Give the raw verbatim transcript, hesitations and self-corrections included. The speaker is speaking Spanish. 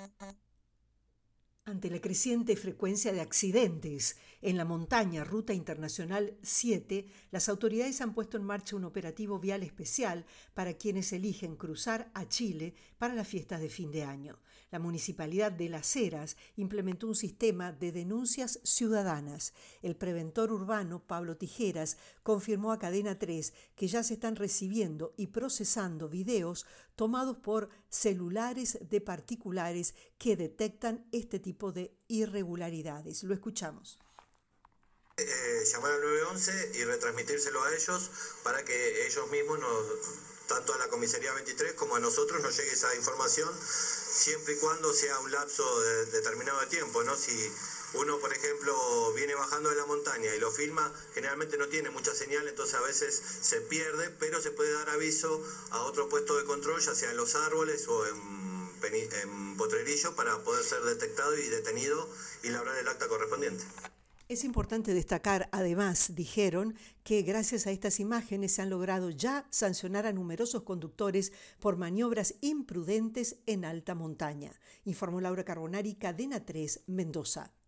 Ante la creciente frecuencia de accidentes en la montaña Ruta Internacional siete, las autoridades han puesto en marcha un operativo vial especial para quienes eligen cruzar a Chile para las fiestas de fin de año. La Municipalidad de Las Heras implementó un sistema de denuncias ciudadanas. El preventor urbano, Pablo Tijeras, confirmó a Cadena tres que ya se están recibiendo y procesando videos tomados por celulares de particulares que detectan este tipo de irregularidades. Lo escuchamos. Eh, llamar al nueve once y retransmitírselo a ellos para que ellos mismos, nos, tanto a la comisaría veintitrés como a nosotros, nos llegue esa información, siempre y cuando sea un lapso de, determinado de tiempo, ¿no? Si uno, por ejemplo, viene bajando de la montaña y lo filma, generalmente no tiene mucha señal, entonces a veces se pierde, pero se puede dar aviso a otro puesto de control, ya sea en los árboles o en en Potrerillo, para poder ser detectado y detenido y labrar el acta correspondiente. Es importante destacar, además, dijeron, que gracias a estas imágenes se han logrado ya sancionar a numerosos conductores por maniobras imprudentes en alta montaña, informó Laura Carbonari, Cadena tres, Mendoza.